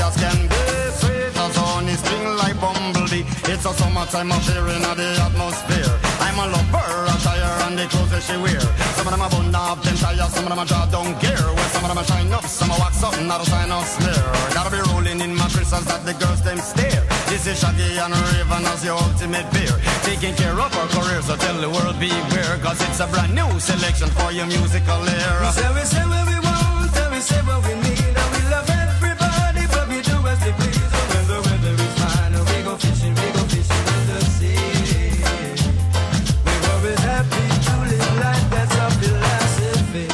as can be. Sweet as honey, sting like bumblebee. It's a summertime affair in the atmosphere. I'm a lover, a tire, and the clothes that she wear. Some of them are bun up, them tires, some of them are jaw down gear. Well, some of them are shine up, some are wax up, not a sign of smear. Gotta be rolling in my crystals that the girls them stare. This is Shaggy and Raven as your ultimate beer. Taking care of our career, so tell the world beware. Cause it's a brand new selection for your musical era. We say what we want, and we say what we need. And we love everybody, but we do as we please. And when the weather is fine, we go fishing in the sea. We're always happy to live life, that's our philosophy.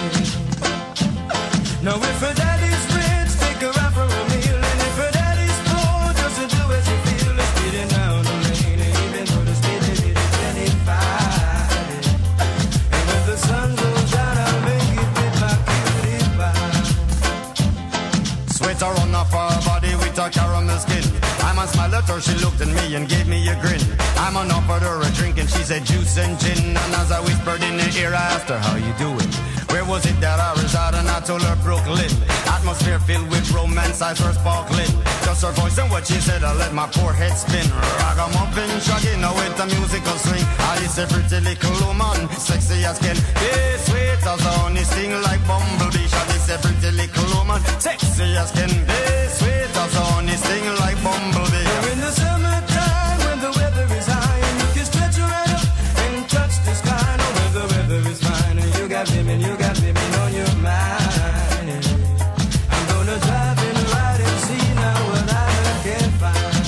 Now if her daddy's rich, take her out for a meal. And if her daddy's poor, just to do as you feel. It's speeding down the lane, and even though the speed limit is 25. And when the sun goes down, I'll make it with my cutie pie. Sweat run off her body with her caramel skin. I'm a smile at her, she looked at me and gave me a grin. I'm on offered her a drink and she said juice and gin. And as I whispered in her ear, I asked her, how you doing? Where was it that I resided? And I told her Brooklyn. Atmosphere filled with romance, eyes were sparkling. Just her voice and what she said, I let my poor head spin. Ragamuffin, Shaggy, now with the musical swing. I is a pretty little woman, sexy as can be. Sweet as honey, sting like bumblebee. Shaggy is a pretty little woman, sexy as can be. Sweet as honey, sting like bumblebee. In the summertime, when the weather is high, and you can stretch your hand up and touch the sky. No, when the weather is fine, and you got women on your mind. I'm gonna drive and ride and see now what I can find.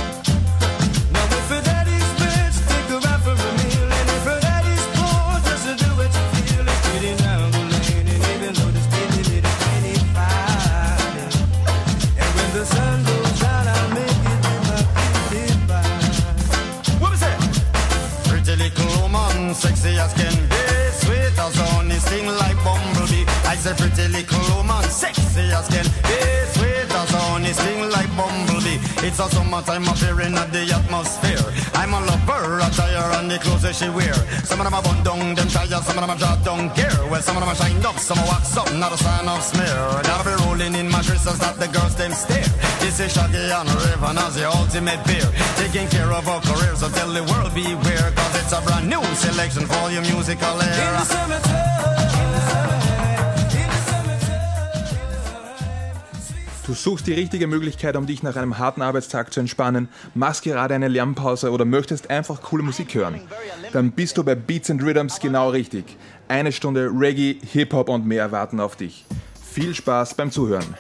Now if her daddy's rich, take her out for a meal. And if her daddy's poor, just to do what you feel. It's speeding down the lane, and even though the speed limit is 25. And when the sun goes down, I'll make it with my cutie pie. What was it? Pretty little woman, sexy as can be. Sweet as honey, sting like bumblebee. I said pretty little woman, sexy as can be. Sweet as honey, sting like bumblebee. It's a summertime affair in the atmosphere. I'm a lover, a tire, and the clothes that she wear. Some of them are bun down, them tires, some of them are jaw down gear. Well, some of them are shined up, some are wax up, not a sign of smear. Gotta be rolling in my crystals that the girls them stare. This is Shaggy and Raven as the ultimate beer. Taking care of our careers, so tell the world beware. Cause it's a brand new selection for your musical era. In the summertime. Du suchst die richtige Möglichkeit, um dich nach einem harten Arbeitstag zu entspannen, machst gerade eine Lernpause oder möchtest einfach coole Musik hören. Dann bist du bei Beats and Rhythms genau richtig. 1 Stunde Reggae, Hip-Hop und mehr warten auf dich. Viel Spaß beim Zuhören.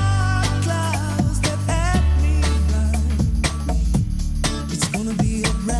It's gonna be a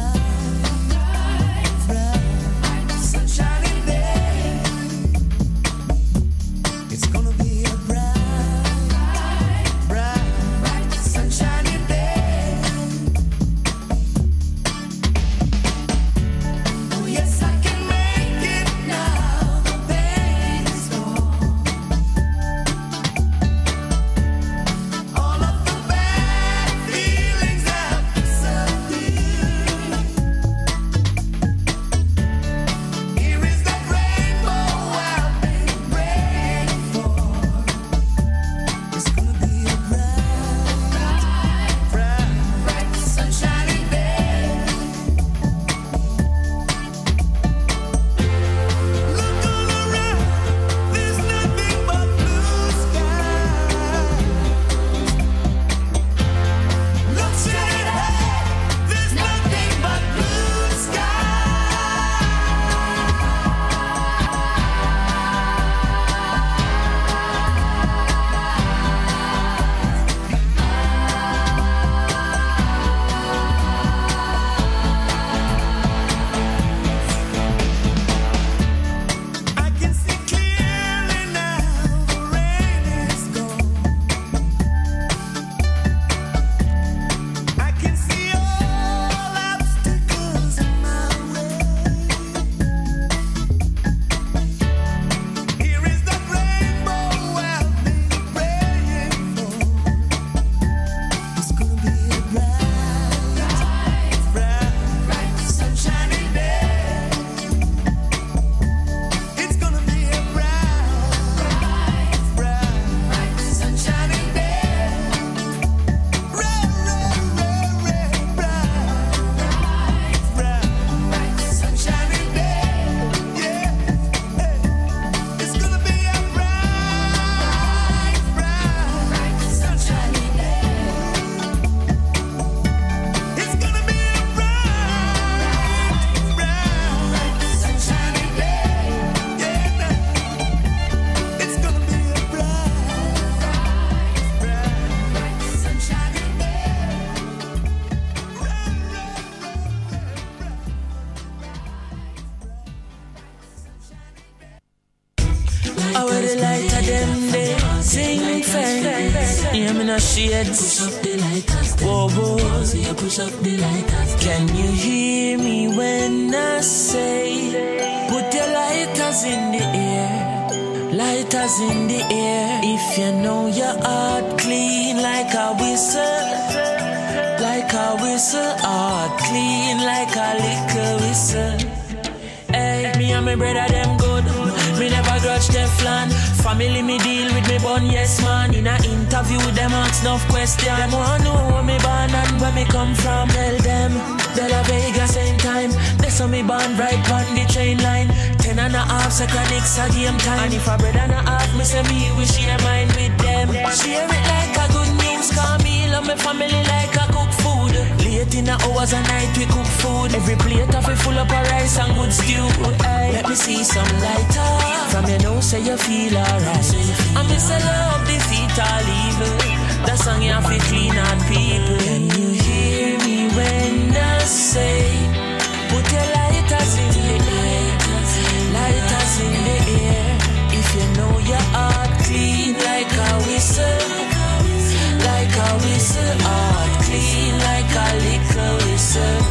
light of them day. Sing fence. Hear me no shades. Push up the lighters. Whoa, whoa. So you push up the lighters. Can you hear me when I say, put your lighters in the air, lighters in the air. If you know your heart clean like a whistle, like a whistle, heart clean like a liquor whistle. Hey, me and my brother them good. Me never grudge Teflon. Family me deal with me bun, yes man. In a interview them ask enough question. Them want know where me born and where me come from. Tell them, De La Vega same time. They saw me born right on the train line. 10.5 seconds a game time. And if a brother and a half, me say me we share mine with them. Share it like a good news. Call me love my family like a cook food. Late in the hours of night we cook food. Every plate of it full up of rice and good stew. Hey, let me see some lighter. From your nose say you feel alright. I miss a love defeat all evil. That song you have to clean out people. Can you hear me when I say, put your lighters in the air, lighters in the air. If you know your heart clean like a whistle, like a whistle, heart clean like a liquor whistle.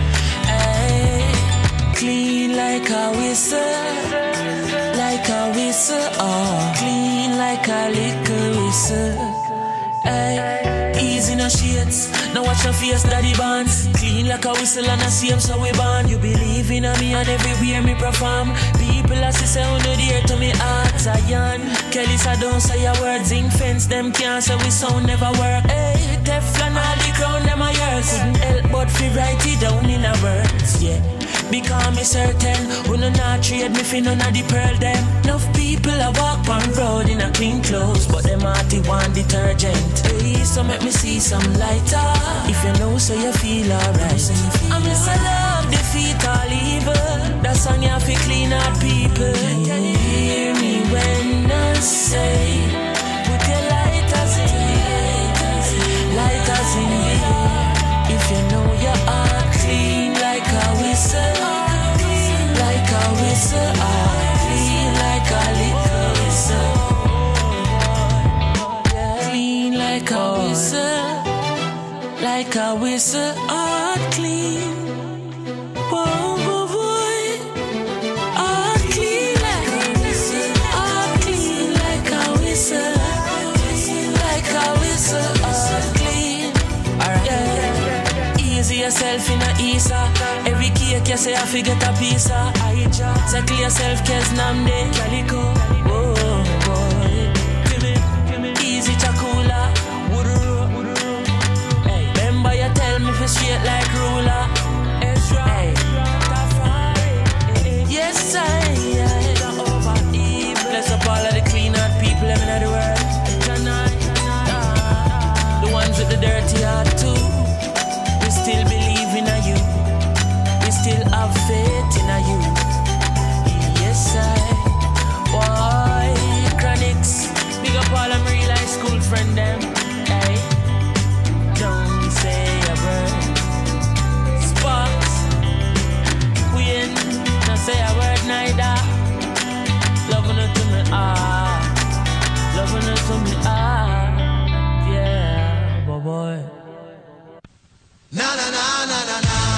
Hey, clean like a whistle, like a whistle, oh, clean like a liquor whistle. Ay, easy no shades. Now watch your face, daddy bands. Clean like a whistle and a same so we born. You believe in me and everywhere me perform. People as say on the dear to me heart Zion. Kelly said don't say your words. Zinc fence them can't say we sound never work. Hey, Teflon all the crown them a yours. Couldn't help but fi write it down in a words. Yeah, because me certain who no not trade me fi none of the pearl them. Enough people a walk on road in a clean clothes, but them hearty want detergent. Hey, so make me see some lighter. If you know so you feel alright. I miss a love defeat all evil. That song you have to clean out people. Can you hear me when I say, put your lighters in the air, lighters in the air. If you know your heart clean like a whistle, like a whistle, heart clean like a liquor whistle. Clean like a whistle, like a whistle, heart clean. Whoa, whoa, boy, heart clean like a whistle, heart clean like a whistle, like a whistle, heart clean. Alright, yeah. Easy yourself in a Isa. Every cake you say I forget a piece of. Settle yourself, cause Namde Calico. Whoa, boy. Easy Chakula. Hey, remember you tell me for straight like ruler. Hey. Yes, I bless up all of the clean out people living in the world. The ones with the dirty heart too. We still believe in you. We still have faith in you. Yes, boy, Chronics. Big up all of my real high school friend them. Hey, don't say a word. Sparks, we ain't not say a word neither. Loving it to me, loving it to me, yeah, boy. Na na na na na na.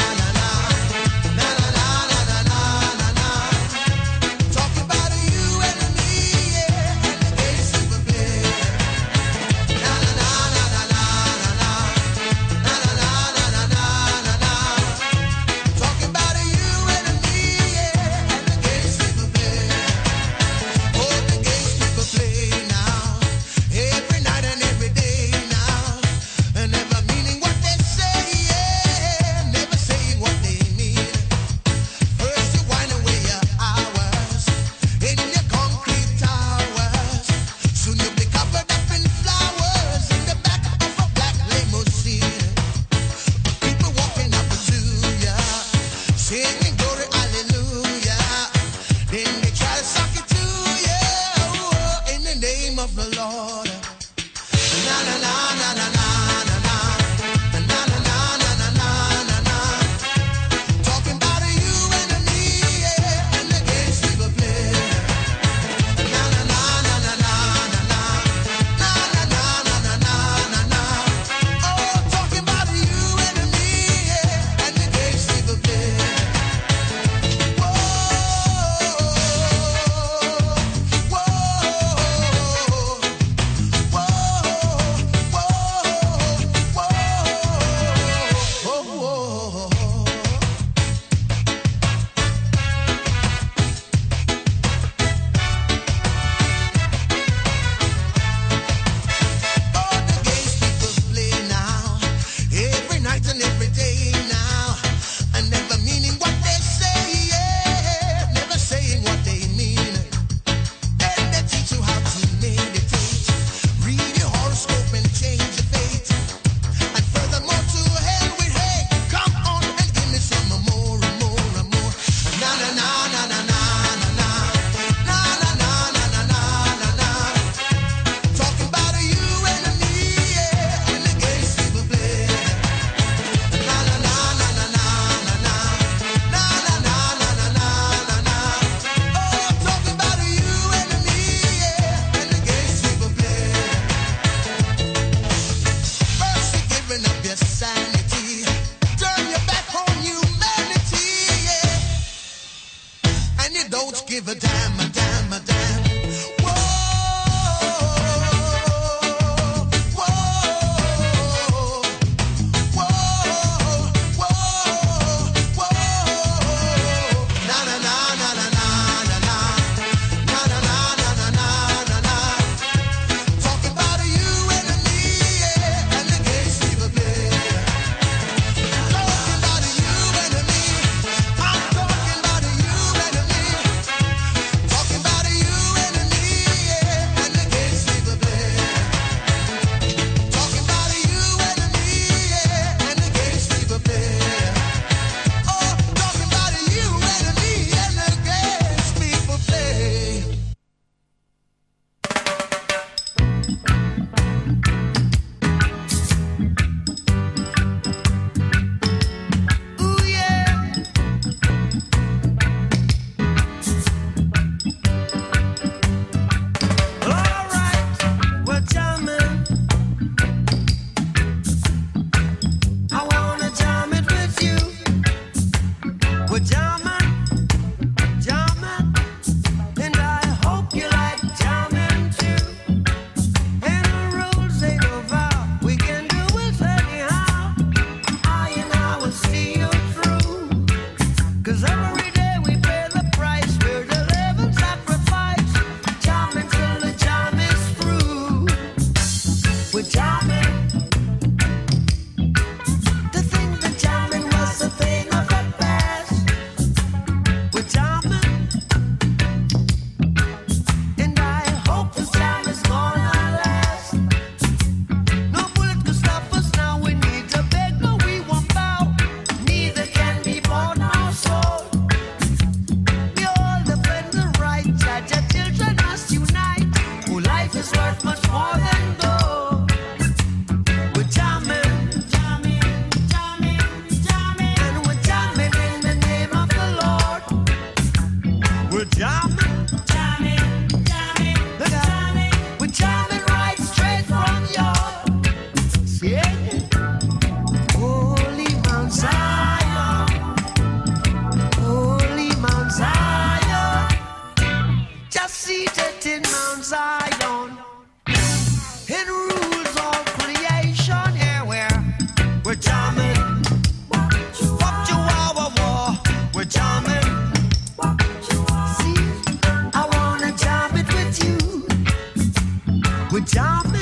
We're jamming.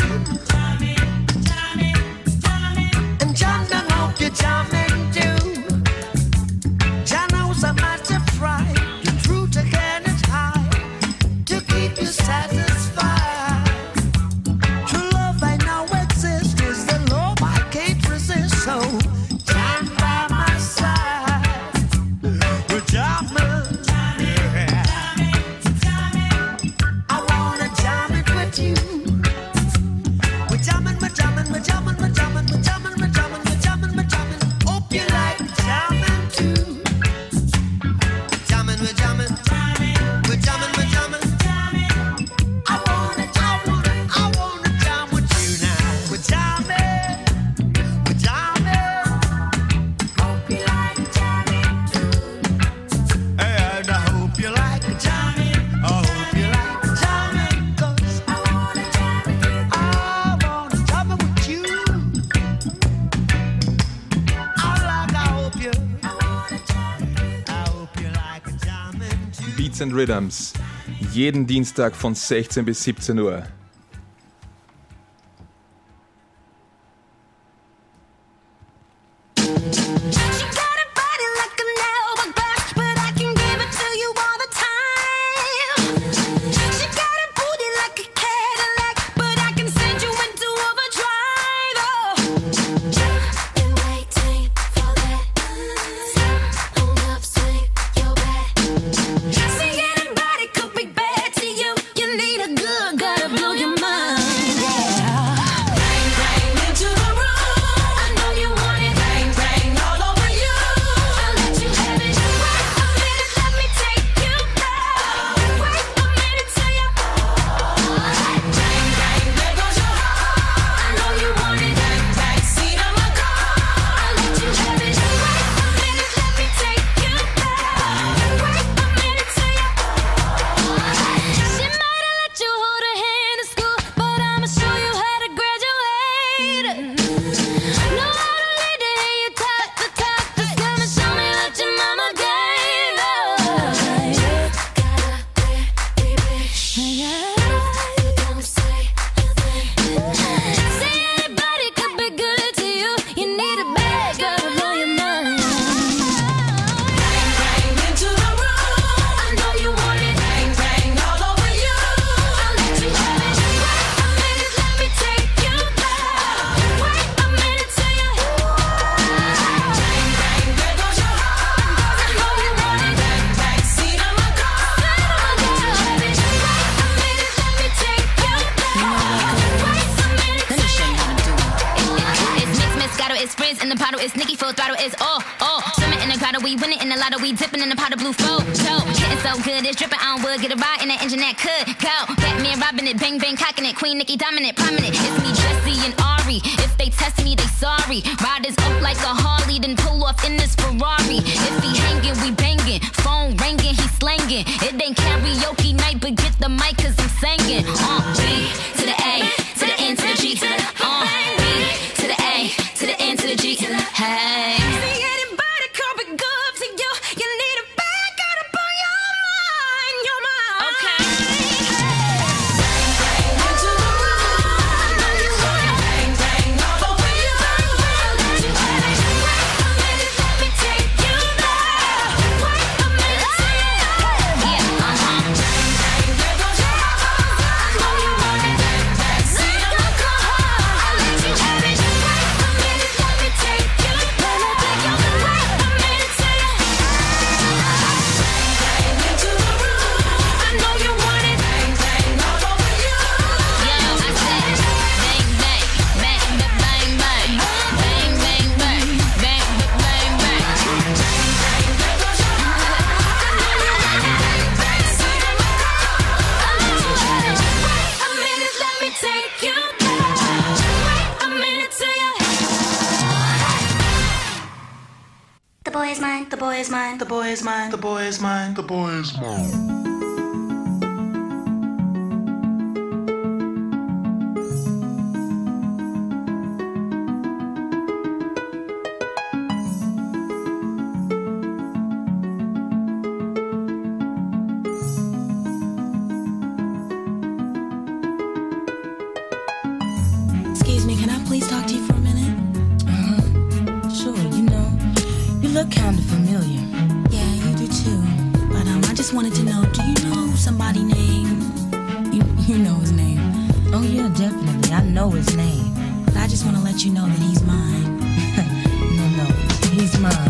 And John, I hope you're jamming too. John knows how much to try. You're true to get it high to keep you satisfied. True love I know exists is the love I can't resist. So John by my side. We're jamming. I wanna jam it with you. We're jamming, we're jamming, we're jamming, we're jamming, we're jamming, we're jamming, we're jamming, we're jamming. Hope you like jamming too. Jamming, we're jamming, we're jamming, we're jamming. I wanna jam with you now. We're jamming, we're jamming. Hope you like jamming too. And I hope you like jamming. I hope you like jamming 'cause I wanna jam with you. I wanna jam with you. I hope you. I hope you like jamming too. Beats and Rhythms. Jeden Dienstag von 16 bis 17 Uhr. She got a body like an hourglass, but I can give it to you all the time. She got a booty like a Cadillac, but I can send you into overdrive. Oh, been waiting for that. Hold up, swing your back. See, anybody could be bad to you. You need a good, gotta blow your mind. Yeah. Bang, bang into the room. I know you want it. Bang, bang all over you. I'll let you have it. Wait a minute, let me take you there. Wait a minute till you. Bang, bang, there goes your heart. I know you want it. Bang, bang, seat on my car. I'll let you have it. Wait a minute, let me take you there. Wait a minute till you. She might have let you hold her hand in school, but I'ma show you how to graduate. Know how to lead to hear you talk the talk. Just come and show me what your mama gave us. Say anybody could be good to you. You need a bad girl to blow your mind. Bang, bang into the room. I know you want it. Bang, bang all over you. I'll let you have it. Wait a minute, let me take you there. Wait a minute till you. Bang, bang, there goes your heart. I know you want it. Bang, bang, seat on my car. I'll let you have it. Wait a minute, let me take you there. Wait a minute till you. It's mixed, Moscato, it's frizz in the bottle, it's Nicki full throttle, it's all. Swimming in the grotto, we winning in the lotto, we dipping in the pot of blue flow. Hitting so good, it's dripping on wood, get a ride in that engine that could go. Batman robbing it, bang bang cocking it, Queen Nicki dominant, prominent. It's me, Jesse and Ari. If they test me, they sorry. Riders up like a Harley, then pull off in this Ferrari. If he hanging, we banging. Phone ringing, he slanging. It ain't karaoke night, but get the mic 'cause I'm singing. B to the A, to the N, to the G, to the B to the A, to the N, to the G, to the hey. See anybody could be good to you. You need a bad girl to blow your mind, your mind. Okay. Bang into the room. I know you want it. Bang bang all over you. I'll let you have it. Wait a minute, let me take you there. Wait a minute till you. Yeah, Bang bang, there goes your heart. I know you want it. Bang bang, seat on my car. I'll let you have it. Wait a minute, let me take you there. Wait a minute till you. Bang into the room. I know you want it. Bang bang all over you. yo, I said bang bang, bang bang bang, bang bang bang, bang bang bang. There goes your heart. I know you want it. Bang bang, seat on my car. I'll let you have it. Wait a minute, let me take you there. Wait a minute till you. The boy is mine, the boy is mine, the boy is mine, the boy is mine, the boy is mine. look kind of familiar. Yeah, you do too. But I just wanted to know, do you know somebody named... You know his name. Oh yeah, definitely. I know his name. But I just want to let you know that he's mine. No, he's mine.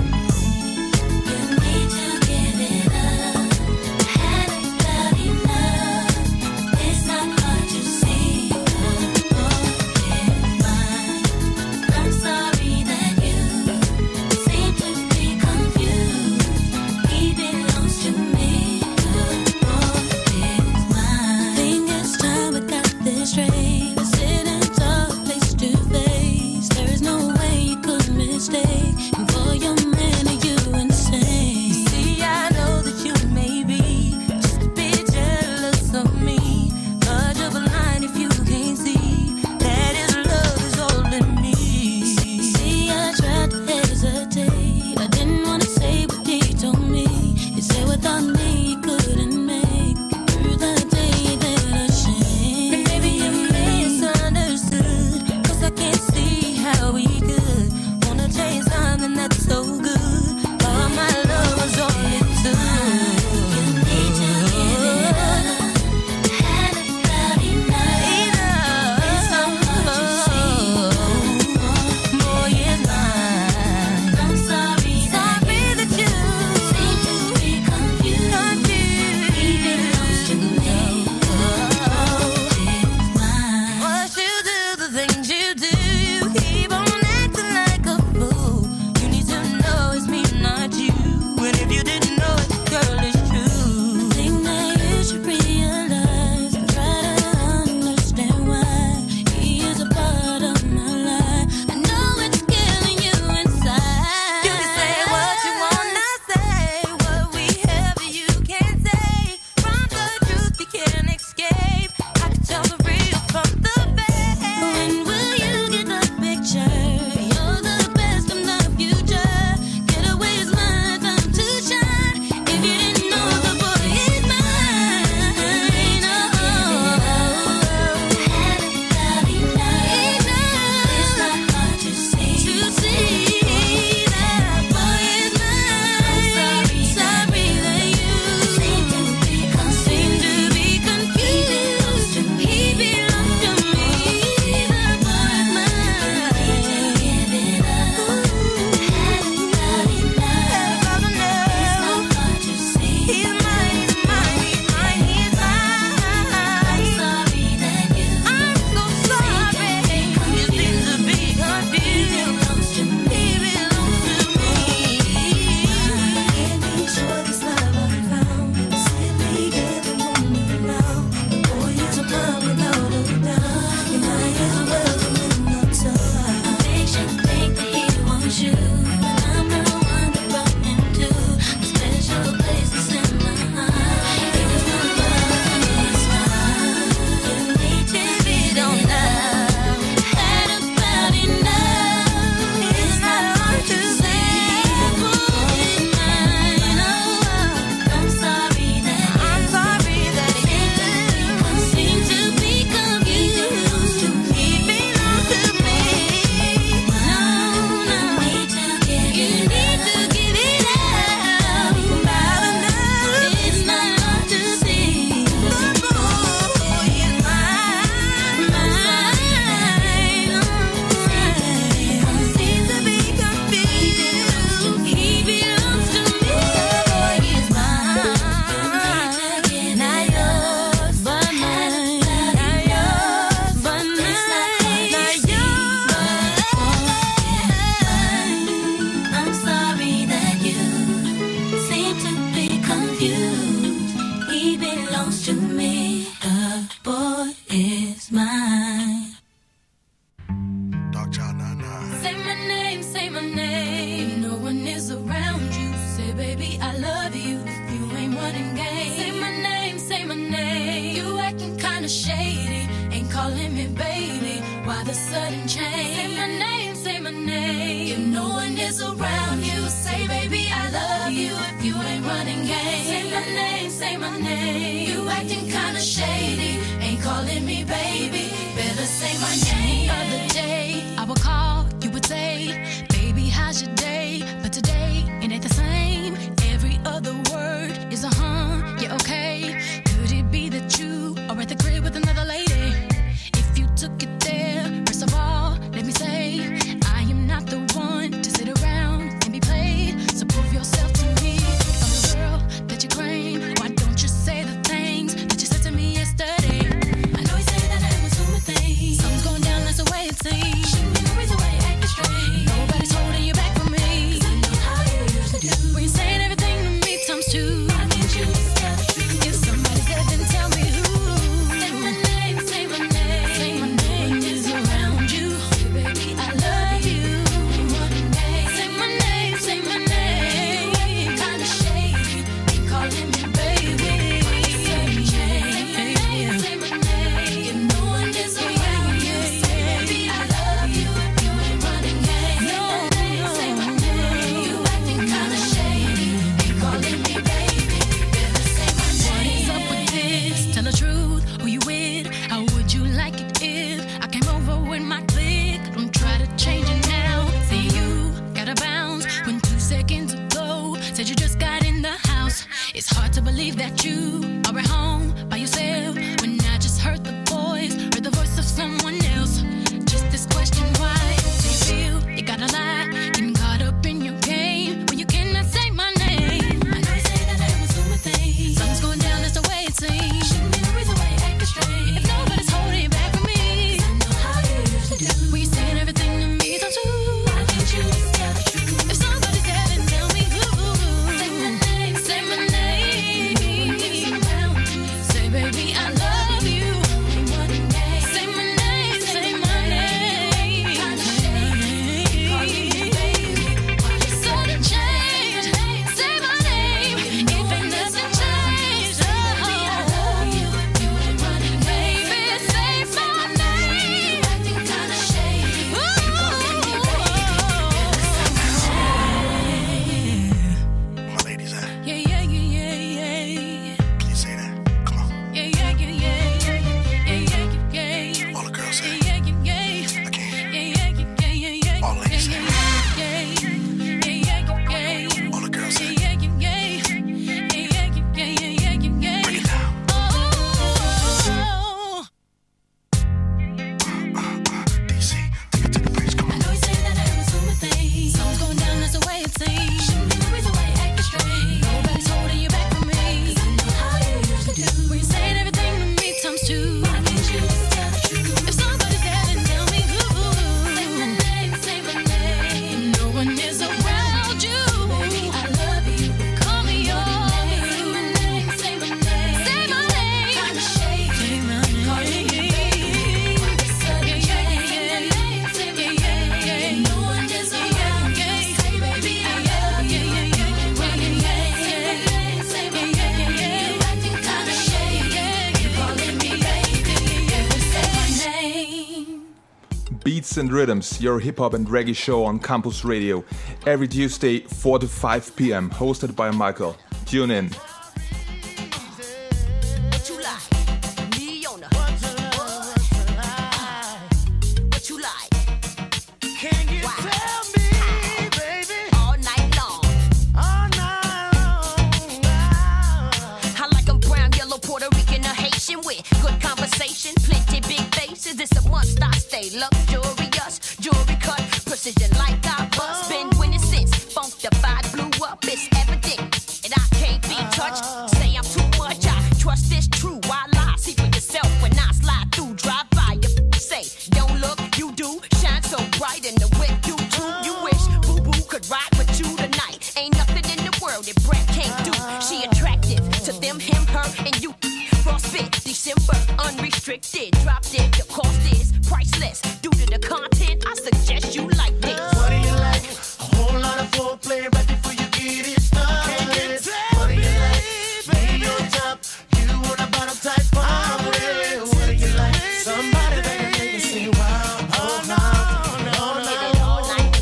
Other day, I would say, baby, how's your day? But today, Beats and Rhythms, your hip-hop and reggae show on Campus Radio. Every Tuesday, 4 to 5 p.m., hosted by Michael. Tune in. Luxurious, jewelry cut, precision like I bust. Been winning since Funkified blew up. It's evident, and I can't be touched. Say I'm too much, I trust this true. Why lie? See for yourself when I slide through. Drive by, you say, don't look, you do. Shine so bright in the whip, you too. You wish Boo Boo could ride with you tonight. Ain't nothing in the world that Brett can't do. She attractive to them, him, her, and you. Frostbit, December, unrestricted. Drop dead, the cost is priceless. Due to the content, I suggest you like this. What do you like? A whole lot of foreplay right before you get it started. What do you like? Me on top, you on the bottom type party. What do you like? Somebody that can make you say wow. Oh no, no, no. All night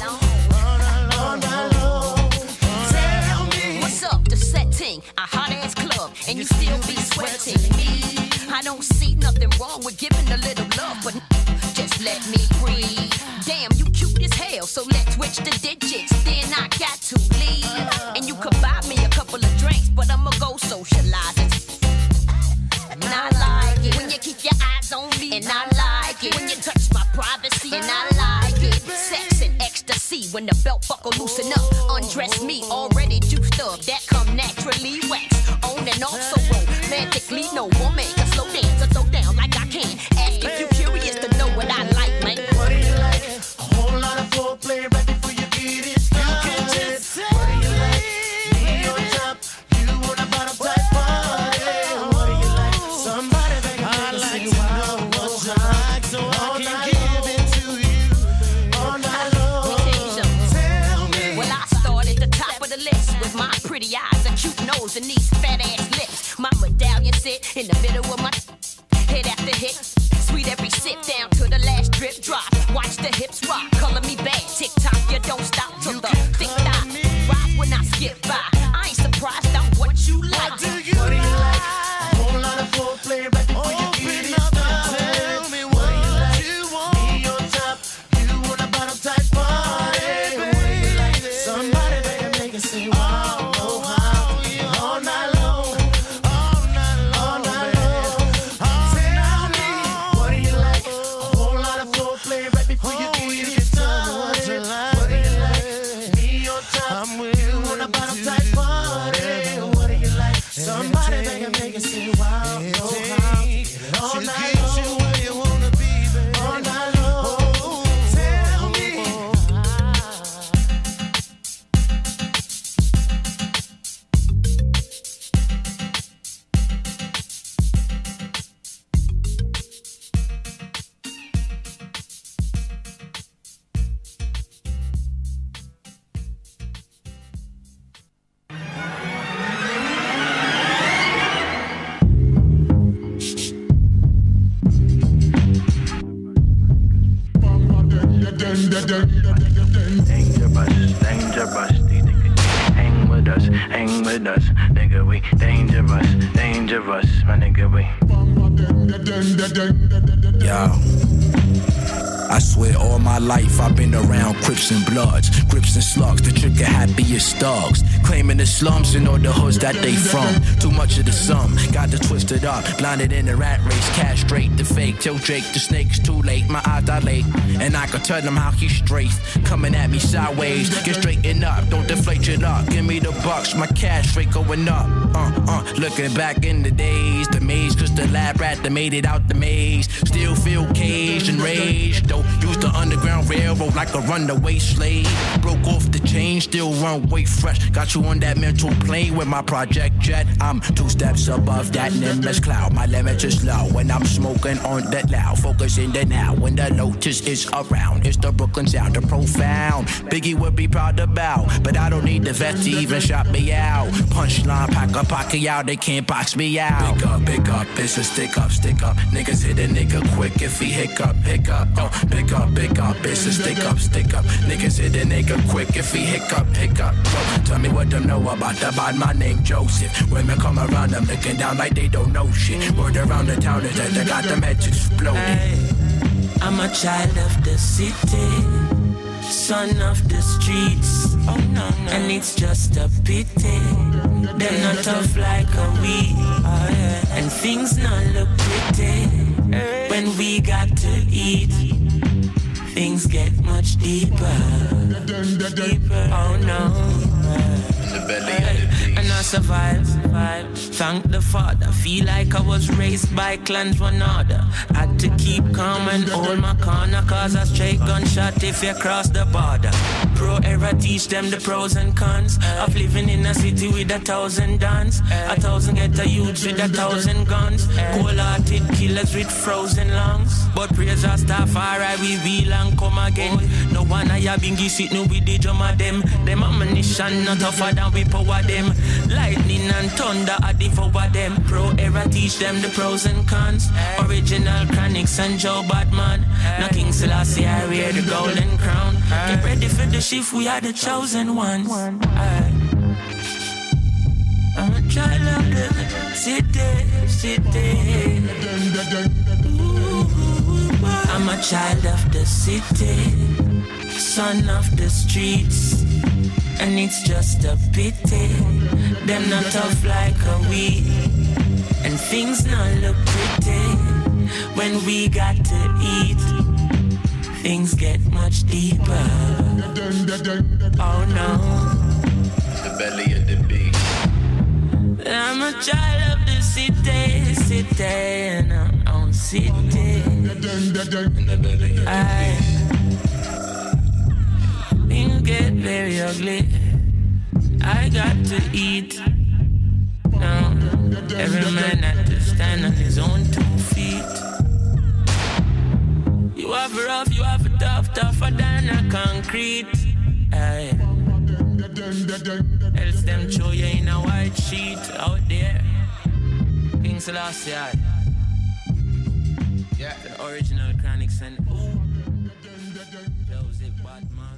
long. Tell me. What's up, the setting? A hot ass club, and you still be sweating me. I don't see nothing wrong with giving a little love, but just let me breathe. Damn, you cute as hell, so let's switch the digits. Then I got to leave. And you could buy me a couple of drinks, but I'ma go socialize it. And I like it when you keep your eyes on me. And I like it when you touch my privacy. And I like it. Sex and ecstasy when the belt buckle loosen up. Undress me, already juiced up. That come naturally wax. On and off so romantically. No woman can slow dance or throw down like I can. Ask if you curious to know what I like, man. What do you like? A whole lot of foreplay right before you get it started. What do you like? Me on top, you on the bottom type party. What do you like? Somebody that can make you say wow. What you like, so I can give it to you all night long. Tell me. Well, I start at the top of the list with my pretty eyes, a cute nose, and these fat ass lips. My medallion sit in the middle of my hit after hit. Sweet every sip down to the last drip drop. Watch the hips rock, color me bad. Tick tock, you don't stop till the thick thigh rise when I skip by. I ain't surprised, I'm what you like. What do you like? A whole lot of foreplay right before you get it started. Tell me what do you like? Me on top, you on the bottom type party. What do you like? Somebody that can make it say wow, oh wow, all night long, all night long. Tell me what do you like? A whole lot of foreplay right before you get it started. What do you like? Me on top, you on the bottom type party. What do you like? Somebody that can make it say wow, oh wow, all night long, where you wanna be, baby. All night long. Tell me. Dangerous, these niggas hang with us, nigga, we dangerous, my nigga, we. Yo, I swear all my life I've been around Crips and Bloods, Crips and Slugs, the trigger happiest thugs, claiming the slums and all the hoods that they from. Too much of the sum, got to twist it up, blinded in the rat race, castrate the fake, tell Drake the snake's too late, my eyes dilate, and I can tell him how he's straight, coming at me sideways, get straightened up, don't deflate your luck, give me the bucks, my cash rate going up, looking back in the days, the maze, cause the lab rat that made it out the maze, still feel caged and raged, though, use the underground railroad like a runaway slave, broke off the chain, still runway fresh, got you on that mental plane with my project jet, I'm 2 steps above that Nimbus cloud, my limit is low, when I'm smoking on that loud, focusing the now, when the Lotus is around, it's the Brooklyn sound, the profound, Biggie would be proud to bow, but I don't need the vet to even shot me out, punchline, pack up, pocket out, they can't box me out, big up, it's a stick up, niggas hit a nigga quick if he hiccup, hiccup. Pick up, bitch, stick up. Niggas hit a nigga quick if he hiccup. Tell me what them know about the bad my name Joseph. Women come around them looking down like they don't know shit. Word around the town is that they got them heads exploded. Hey, I'm a child of the city, son of the streets. Oh no, and it's just a pity they're not tough like a we. Oh, yeah. And things not look pretty when we got to eat. Things get much deeper. Oh no. And I survive. Thank the Father. Feel like I was raised by clans one order. Had to keep calm and hold my corner, cause a straight gunshot if you cross the border. Pro era teach them the pros and cons of living in a city with 1,000 dons. 1,000 get a youth with 1,000 guns. Cold-hearted killers with frozen lungs. But praise our staff, alright, we will and come again. No one I have been sitting with the drum of them. Them ammunition not tougher than we power them. Lightning and thunder I devour them. Pro era teach them the pros and cons. Original Chronics and Joe Badman. Now King Selassie I wear the golden crown. Get ready for the shift, we are the chosen ones. I'm a child of the city. I'm a child of the city, son of the streets. And it's just a pity them not tough like a we. And things not look pretty when we got to eat. Things get much deeper. Oh no. The belly of the beast. I'm a child of the city, and I'm on city. Things get very ugly. I got to eat. Now, every man had to stand on his own 2 feet. You have a rough, you have a tougher than a concrete. Aye. Else them throw you in a white sheet out there. King Selassie, yeah. The original Chronics and Joseph Batman.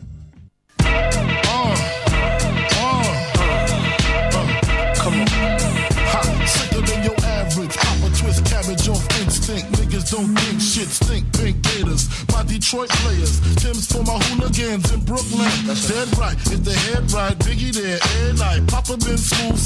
Come on. Ha, sicker than your average. Papa twist cabbage off instinct. Niggas don't think shit stink. Pink gators, my Detroit players. Tim's for my hooligans in Brooklyn. That's dead right. If the head right, Biggie there every night. Papa been smooth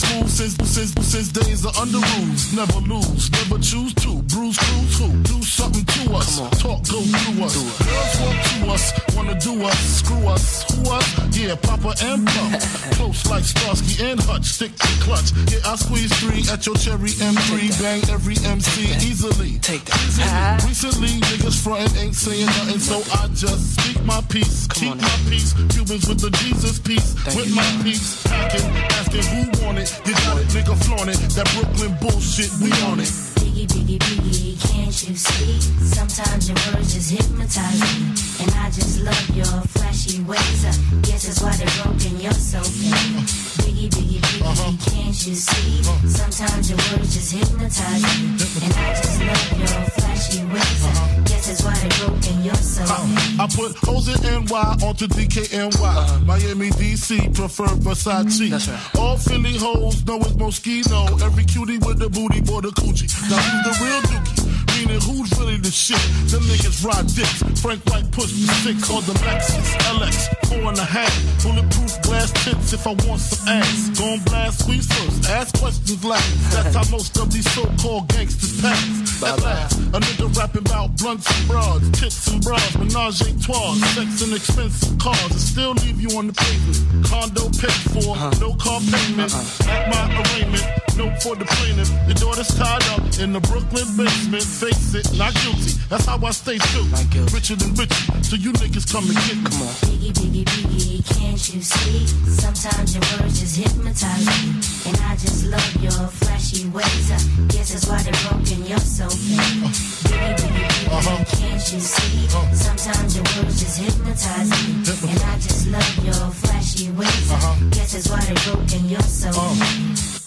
since days of under rules. Never lose, never choose to. Bruise, cruise, who? Do something to us. Talk, go through us. Girls walk to us, wanna do us, screw us, who us? Yeah, Papa and Pump. Close like Starsky and Hutch, stick to clutch. Yeah, I squeeze 3 at your cherry M3. Bang every MC easily. Take that. Recently, niggas frontin' ain't saying nothing, so I just speak my peace. Keep my peace. Cubans with the Jesus peace. With my peace. Packing, asking who want it. You got it, nigga flaunt it. That Brooklyn bullshit, we on it. Biggie, can't you see? Sometimes your words just hypnotize me. And I just love your flashy ways. I guess that's why they're broken, you're so fake. Biggie, can't you see? Sometimes your words just hypnotize me. And I just love your flashy ways. I guess that's why they're broken, you're so fake. I put hoes in NY onto DKNY. Miami, DC, prefer Versace. That's right. All Philly hoes know it's Moschino. Every cutie with the booty for the coochie. Now who's the real dookie? Meaning who's really the shit? Them niggas ride dicks. Frank White pushed the 6 on the Lexus LX 4.5. Bulletproof glass tips if I want some ass. Gon' blast squeeze first, ask questions last. That's how most of these so-called gangsters pass. At last, a nigga rapping about blunts and broads, tits and bras, menage a trois, sex and expensive cars, and still leave you on the pavement. Condo paid for, no car payment. At my arraignment, note for the plaintiff. Your daughter's tied up in the Brooklyn basement. Face it, not guilty. That's how I stay true. Richer than richer, so you niggas come and get me. Come on. Biggie, can't you see? Sometimes your words just hypnotize me. And I just love your flashy ways. I guess that's why they're broken, you're so fake. Biggie, can't you see? Sometimes your words just hypnotize me. And I just love your flashy ways. I guess that's why they're broken, you're so fake.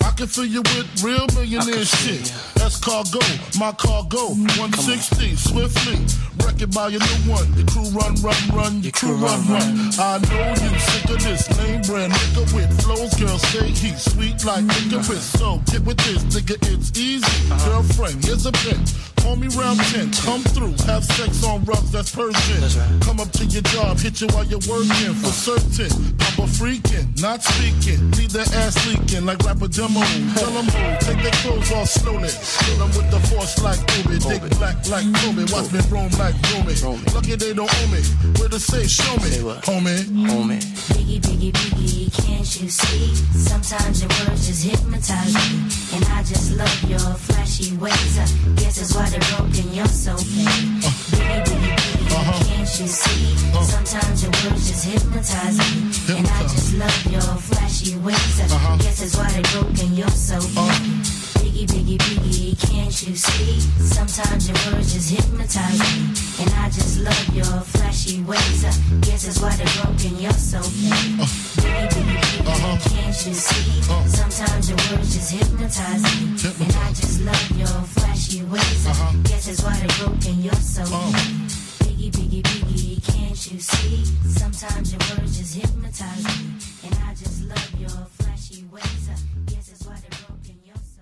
I can fill you with real millionaire shit. That's cargo, my cargo. 160, swiftly. Wreck it by your new one. Your crew run. Your crew run. I know you sick of this lame brand nigga with flows. Girls say he's sweet like licorice. So get with this, nigga, it's easy. Girlfriend, here's a pin. Call me round 10, come through, have sex on rugs, that's Persian. Come up to your job, hit you while you're working, for certain. Papa freaking, not speaking, leave their ass leaking like rapper demo. Tell them move, take their clothes off slowly. Kill them with the force like Ubi, dick black like Toby, watch me roam like Romy. Lucky they don't owe me, where to say, show me, homie. Biggie, can't you see? Sometimes your words just hypnotize me. And I just love your flashy ways. I guess that's why they're broken, you're so fake. Biggie, can't you see? Sometimes your words just hypnotize me. And I just love your flashy ways. I guess that's why they're broken, you're so fake. Biggie, can't you see? Sometimes your words just hypnotize me. And I just love your flashy ways. I guess that's why they're broken, you're so fake. Biggie, can't you see? Sometimes your words just hypnotize me. And I just love your flashy ways. I guess that's why they're broken, you're so fake. Biggie, can't you see? Sometimes your words just hypnotize me. And I just love your flashy ways. I guess that's why they're broken, you're so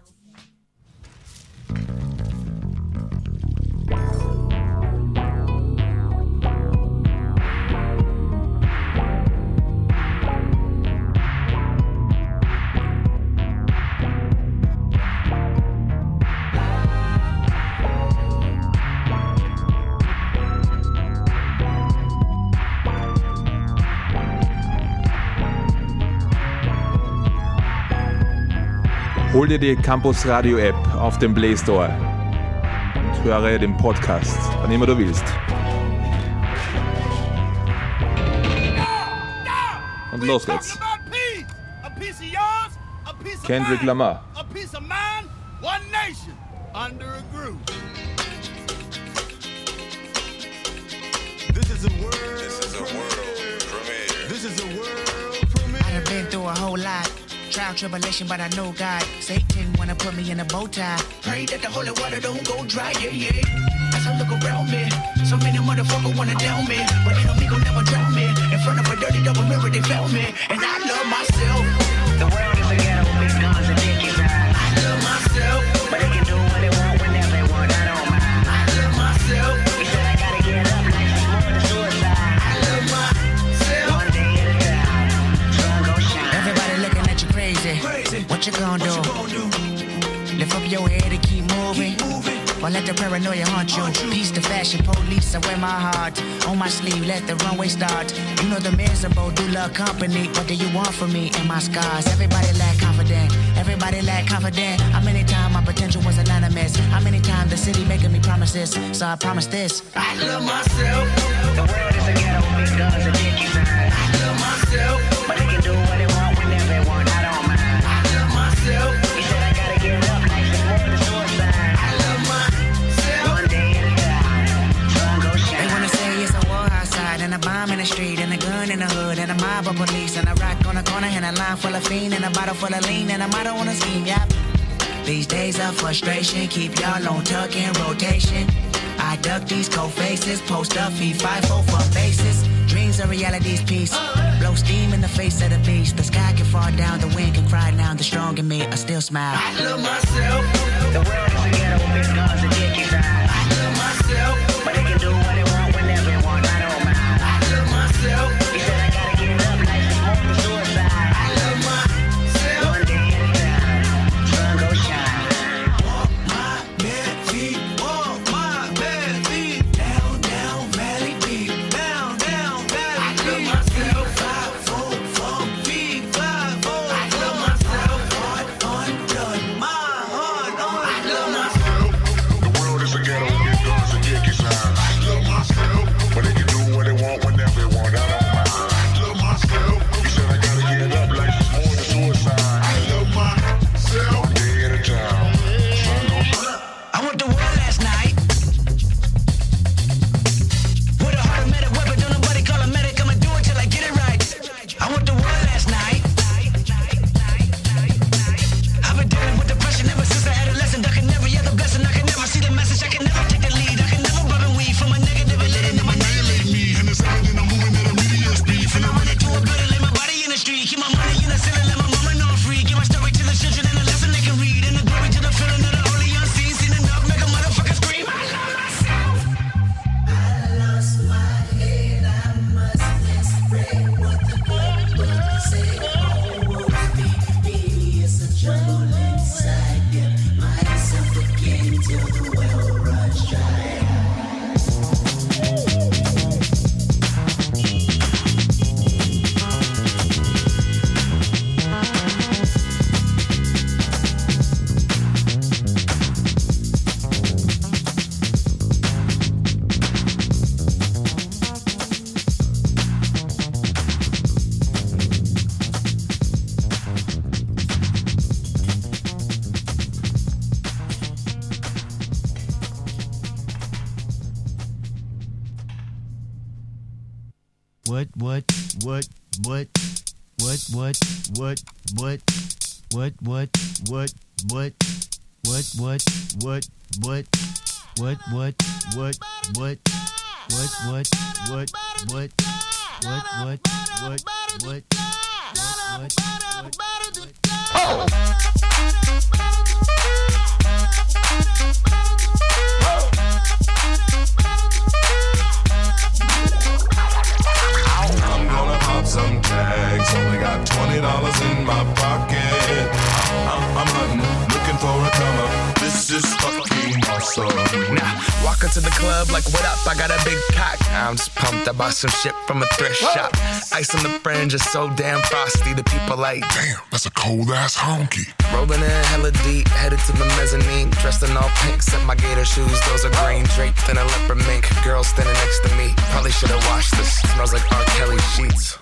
Hol dir die Campus Radio App auf dem Play Store und höre den Podcast, wann immer du willst. Und los geht's. Kendrick Lamar. A piece of mind, one nation, under a groove. This is a world premiere. This is a world premiere. I have been through a whole lot. Trial, tribulation, but I know God. Satan wanna put me in a bow tie. Pray that the holy water don't go dry, yeah. As I look around me, so many motherfuckers wanna down me, but they know me gon' never drown me. In front of a dirty double mirror, they found me, and I love myself. The world is a ghetto with big guns and dick inside. I love myself, but they can do what they want whenever they want. I don't mind. I love myself. He said I gotta get up, like it's more than suicide. I love myself. One day at a time, sun gon' shine. Everybody looking at you crazy. What you gonna do? Lift up your head and keep moving. Or let the paranoia haunt you. Peace to fashion police, I wear my heart on my sleeve, let the runway start. You know the miserable do love company. What do you want from me and my scars? Everybody lack confident. Everybody lack confident. How many times my potential was anonymous? How many times the city making me promises? So I promise this. I love myself. The world is a ghetto with big guns and dick inside. I love myself. But they can do what they want whenever they want. I don't mind. I love myself. He said I gotta get up, like it's more than suicide. I love myself. One day at a time, sun gon' shine. They wanna say it's a war outside, and a bomb in the street, and a gun in the hood, and a mob of police, and a rock on the corner, and a line full of fiend, and a bottle full of lean, and a motto on a scheme, yep. These days of frustration keep y'all on tuck in rotation. I duck these cold faces, post up, feed 5-4 for bases. Dreams are reality's piece. Blow steam in the face of the beast. The sky can fall down, the wind can cry now. The strong in me, I still smile. I love myself. The world is a ghetto with big guns and dick inside. I love myself. But they can do what they want whenever they want. I don't mind. I love myself. He said I gotta get up, like it's more than suicide. I love myself. One day at a time, sun gon' shine. Walk my bare feet, walk my bare feet. Down, down, valley deep. Down, down, valley deep. I love myself. 5-4 from big 5-4. I love myself. Heart undone, my heart on. I love myself. The world I'm gonna pop some tags. Only got $20 in my pocket. I'm hunting, looking for a come up. This is fucking awesome. Now, walk into the club like, what up? I got a big cock. I'm just pumped. I bought some shit from a thrift shop. Ice on the fringe is so damn frosty. The people like, damn, that's a cold ass honky. Rolling in hella deep, headed to the mezzanine. Dressed in all pink, set my gator shoes. Those are green, draped in a leopard mink. Girl standing next to me. Probably should have washed this. Smells like R. Kelly sheets.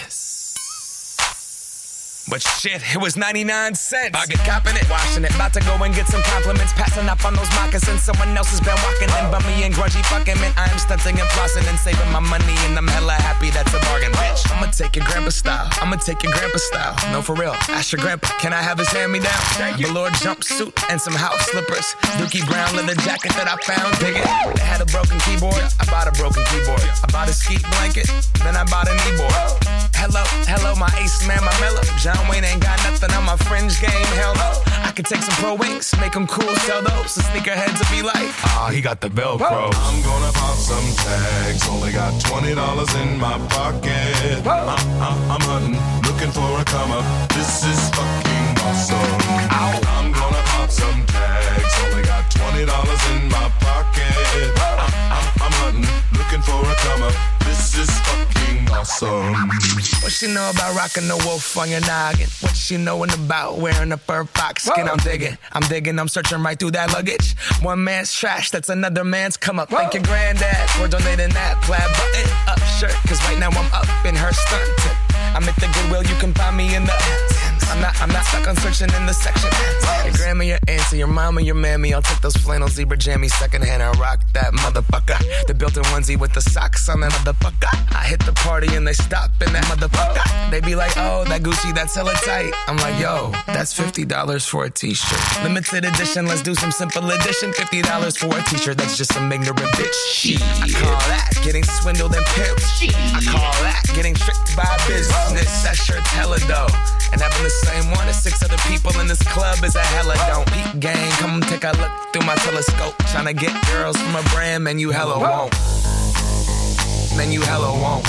But shit, it was 99 cents. I get copping it, washing it. About to go and get some compliments. Passing up on those moccasins. Someone else has been walking in. Bummy and grungy fucking man. I am stunting and flossing and saving my money. And I'm hella happy that's a bargain, bitch. I'ma take your grandpa style. I'ma take your grandpa style. No, for real. Ask your grandpa, can I have his hand-me-down? Velour jumpsuit and some house slippers. Dookie brown leather jacket that I found. Dig it. They had a broken keyboard. I bought a broken keyboard. I bought a skeet blanket. Then I bought a kneeboard. Hello, my ace man, my mellow. John Wayne ain't got nothing on my fringe game, hell no. I could take some pro wings, make them cool, sell those. The sneakerheads will be like, he got the Velcro. I'm gonna pop some tags. Only got $20 in my pocket. I'm hunting, looking for a come up. This is fucking awesome. I'm gonna pop some tags. Only got $20 in my pocket. I'm hunting, looking for a come up. This is fucking awesome. What she know about rocking the wolf on your noggin? What she knowin' about wearing a fur fox skin? I'm digging, I'm searching right through that luggage. One man's trash, that's another man's come up. Thank your granddad for donating that plaid button up shirt. Cause right now I'm up in her skirt. I'm at the Goodwill, you can find me in the I'm not stuck on searching in the section. Your grandma, your auntie, your mama, your mammy. I'll take those flannel zebra jammies secondhand and rock that motherfucker. The built-in onesie with the socks on that motherfucker. I hit the party and they stop in that motherfucker. They be like, oh, that Gucci, that's hella tight. I'm like, yo, that's $50 for a t-shirt. Limited edition, let's do some simple edition. $50 for a t-shirt, that's just some ignorant bitch. Shit. I call that getting swindled and pimped. I call that getting tricked by business. That shirt's hella dope. And having the same one as 6 other people in this club is a hella don't. Peak gang, come take a look through my telescope. Tryna get girls from a brand, man, you hella won't. Man, you hella won't.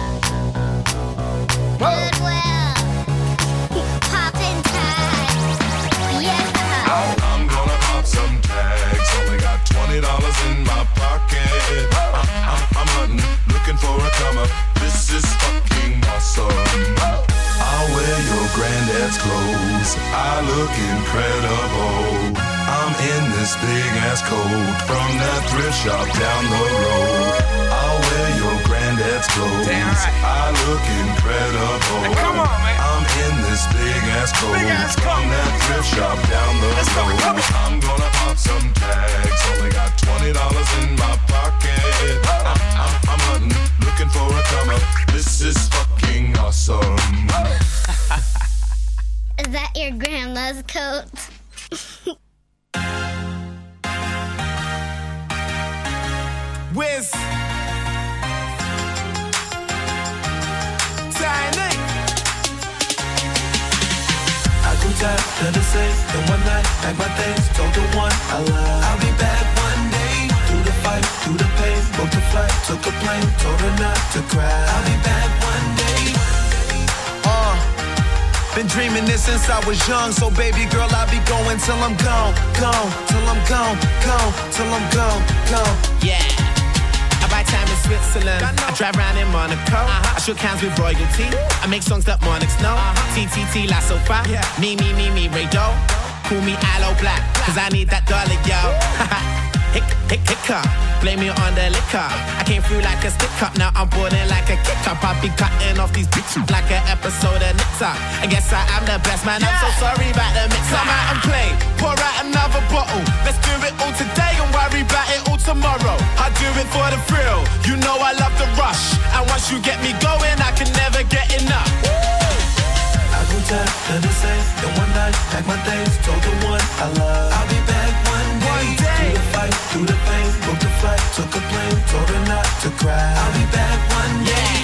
Goodwill, poppin' tags, yeah. I'm gonna pop some tags. Only got $20 in my pocket. I'm hunting, looking for a come up. This is fucking awesome. I'll wear your granddad's clothes. I look incredible. I'm in this big ass coat from that thrift shop down the road. I'll wear your granddad's clothes. Damn right. I look incredible. Hey, come on, man. I'm in this big ass coat from that thrift shop down the road. I'm gonna pop some tags. Only got $20 in my pocket. I'm hunting, looking for a come up. This is fucking awesome. Is that your grandma's coat? Wiz Tiny. I grew tired of the same. Then one night, packed my things, told the one I love I'll be back one day. Through the fight, through the pain, booked a flight, took a plane, told her not to cry. I'll be back one day. Been dreaming this since I was young, so baby girl, I'll be going till I'm gone, till I'm gone, till I'm gone. Yeah. I buy time in Switzerland. I drive around in Monaco. I shook hands with royalty. I make songs that monarchs know. TTT La Sofa. Me, Rado. Call me Aloe Black, cause I need that dollar, yo. Hiccup, blame me on the liquor. I came through like a stick up, now I'm boarding like a kick up. I'll be cutting off these bitches like an episode of Nick Up. I guess I am the best man, I'm so sorry about the mix up. Come out and play, pour out another bottle. Let's do it all today and worry about it all tomorrow. I do it for the thrill, you know I love the rush. And once once you get me going, I can never get enough. I go tap to the same. Then one night, pack my things, told the one I love. I'll be back one day. Through the fight, through the pain, booked a flight, took a plane, told her not to cry. I'll be back one day.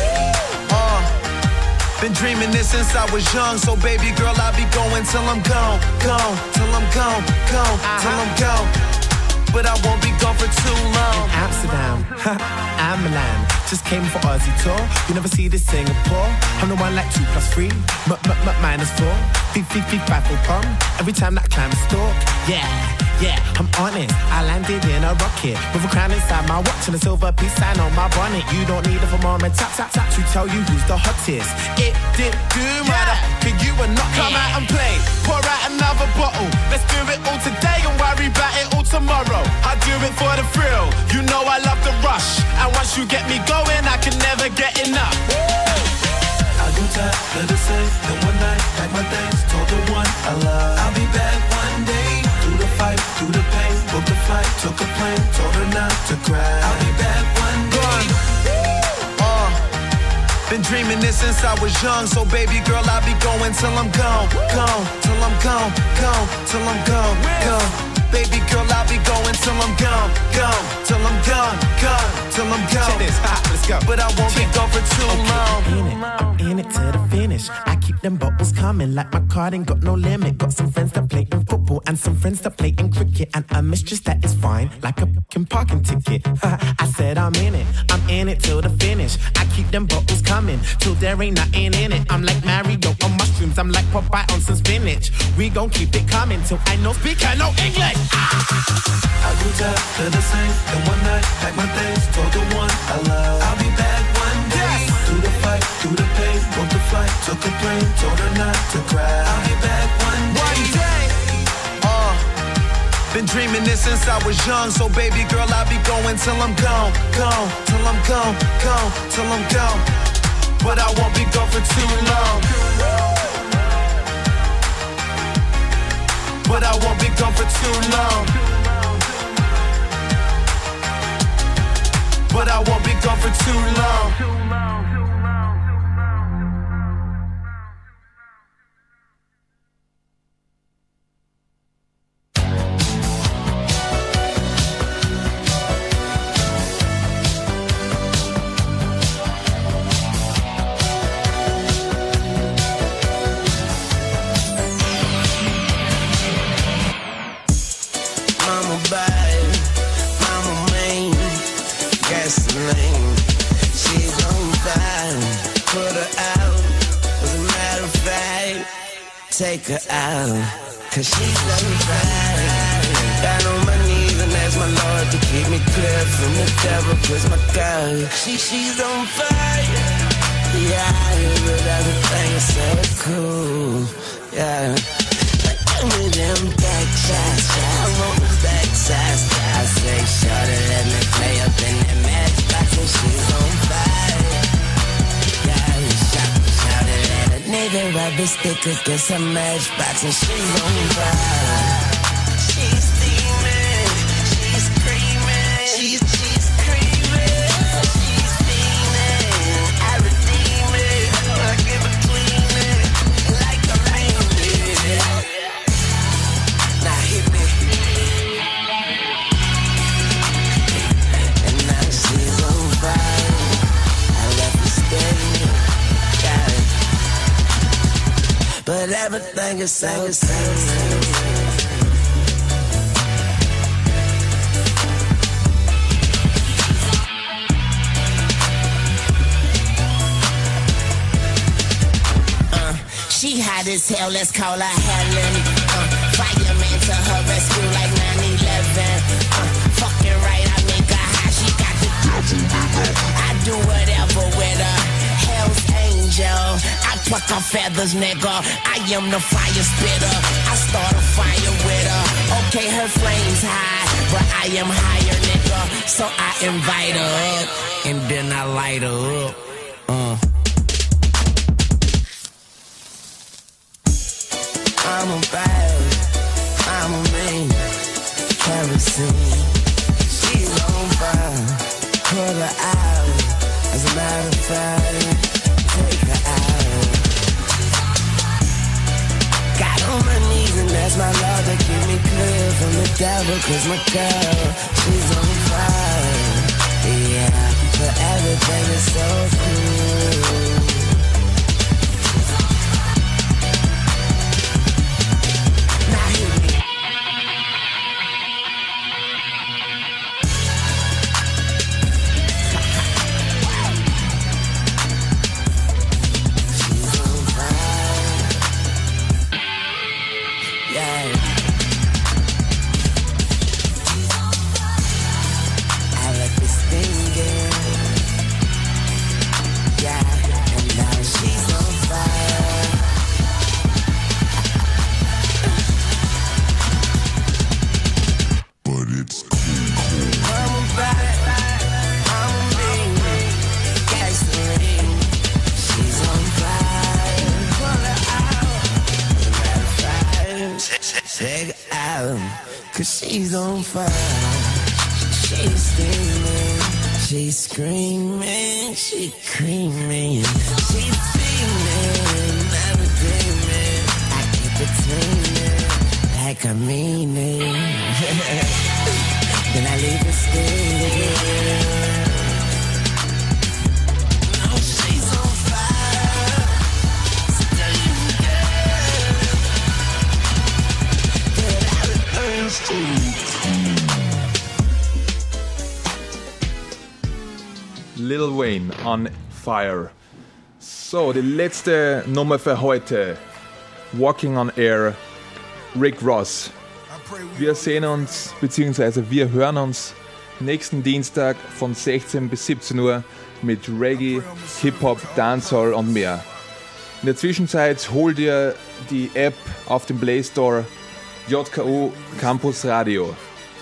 Been dreaming this since I was young, so baby girl, I'll be going till I'm gone, gone, till I'm gone, gone, till I'm gone. But I won't be gone for too long. In Amsterdam, I'm Milan. Just came for Aussie tour. You never see this Singapore. I'm the one like 2 + 3, minus 4. 5 for pump. Every time that I climb a stalk. Yeah, I'm honest. I landed in a rocket with a crown inside my watch and a silver peace sign on my bonnet. You don't need a thermometer tap to tell you who's the hottest. It did do matter, cause you will not come out and play. Pour out another bottle. Let's do it all today and worry about it all tomorrow. I do it for the thrill. You know I love the rush. And once you get me going, I can never get enough. I go tap to the same. Then one night, pack my things, told the one I love. I'll be back one day. Through the fight, through the pain, booked a flight, took a plane, told her not to cry. I'll be back one day. Been dreaming this since I was young, so baby girl, I'll be going till I'm gone, gone, till I'm gone, gone, till I'm gone, gone. Baby girl, I'll be going till I'm gone, gone, till I'm gone, gone, till I'm gone. Check this, let's go. But I won't be gone for too long. I'm in it to the finish. I keep them bottles coming like my card ain't got no limit. Got some friends that play in football and some friends that play in cricket. And a mistress that is fine, like a fucking parking ticket. I said I'm in it till the finish. I keep them bottles coming till there ain't nothing in it. I'm like Mario on mushrooms, I'm like Popeye on some spinach. We gon' keep it coming till I know speak, I know English. I go tap to the same. Then one night, pack my things, told the one I love. I'll be back one day. Through the fight, through the pain, booked a flight, took a plane, told her not to cry. I'll be back one day. Been dreaming this since I was young, so baby girl, I'll be going till I'm gone, gone, till I'm gone, gone, till I'm gone. But I won't be gone for too long. But I won't be gone for too long. But I won't be gone for too long. Take her out, cause she's on fire. Down on my knees and ask my Lord to keep me clear from the devil, cause my girl, she's on fire. Yeah, but everything is so cool. Yeah, like give me them back shots, I want the back shots. I say, shorty, let me play up in that matchbox, and she's on fire. Nigga, rub his stick against a matchbox and she's on fire. She's steaming, she's screaming, she's screaming, she's steaming. I redeem it, I give her cleaning, like a rain. Now hit me. And now she's on fire. I left her standing. But everything is so she hot as hell, let's call her Helen. Fireman to her rescue like 9/11. Fucking right, I make her hot, she got the I do whatever with her. Hell's Angel, I pluck her feathers, nigga. I am the fire spitter. I start a fire with her. Okay, her flame's high, but I am higher, nigga. So I invite her up, and then I light her up. I'm a bad, I'm a mean, kerosene. She's on fire, put her out. As a matter of fire. Take her out. Got on my knees and ask my Lord to keep me clear from the devil, 'cause my girl, she's on fire. Yeah, but everything is so cool. Now hear me. She's on fire. Yeah. I let this thing get. Yeah, and now she's on fire. But it's cool. I'm bad, I'm mean, gasoline. She's on fire. Pull her out. Matter of fact, take her out, 'cause she's on fire. She's steaming, she's screaming, she's creaming, she's feeling, never dreaming. I keep it dreaming, like I mean it. Then I leave it steaming. Oh, she's on fire. Steaming. But everything's cool. Lil Wayne on Fire. So, die letzte Nummer für heute. Walking on Air, Rick Ross. Wir sehen uns, beziehungsweise wir hören uns nächsten Dienstag von 16 bis 17 Uhr mit Reggae, Hip-Hop, Dancehall und mehr. In der Zwischenzeit hol dir die App auf dem Play Store JKU Campus Radio.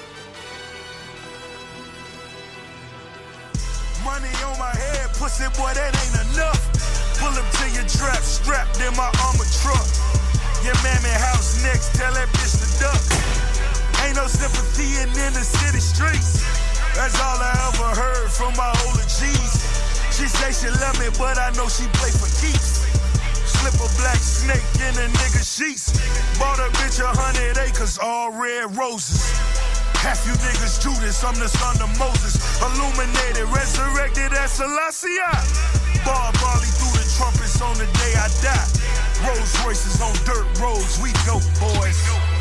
Money on my head, pussy boy, that ain't enough. Pull up to your trap, strapped in my armored truck. Your mammy house next, tell that bitch to duck. Ain't no sympathy in the city streets. That's all I ever heard from my older G's. She say she love me, but I know she play for keeps. Slip a black snake in a nigga sheets. Bought a bitch 100 acres, all red roses. Half you niggas Judas, I'm the son of Moses. Illuminated, resurrected as Selassie. Bar Barley through the trumpets on the day I die. Rolls Royces on dirt roads, we go boys.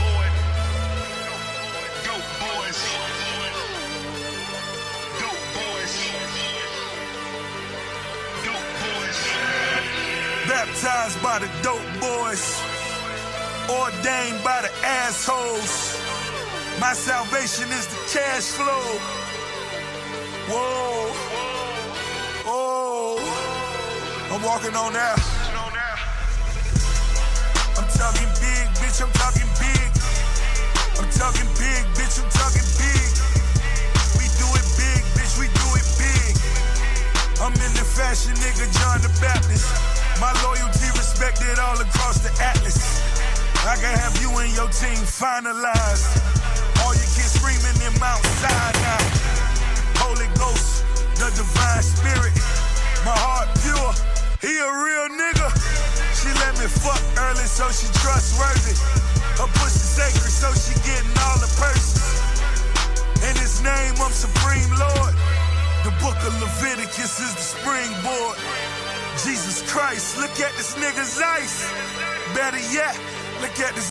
Baptized by the dope boys, ordained by the assholes. My salvation is the cash flow. Whoa, oh, I'm walking on out. I'm talking big, bitch, I'm talking big. I'm talking big, bitch, I'm talking big. We do it big, bitch, we do it big. I'm in the fashion, nigga, John the Baptist. My loyalty respected all across the atlas. I can have you and your team finalized. All your kids screaming in Mount Sinai. Holy Ghost, the divine spirit. My heart pure, he a real nigga. She let me fuck early so she trustworthy. Her pussy sacred so she getting all the purses. In his name I'm Supreme Lord. The book of Leviticus is the springboard. Jesus Christ, look at this nigga's ice. Better yet, look at this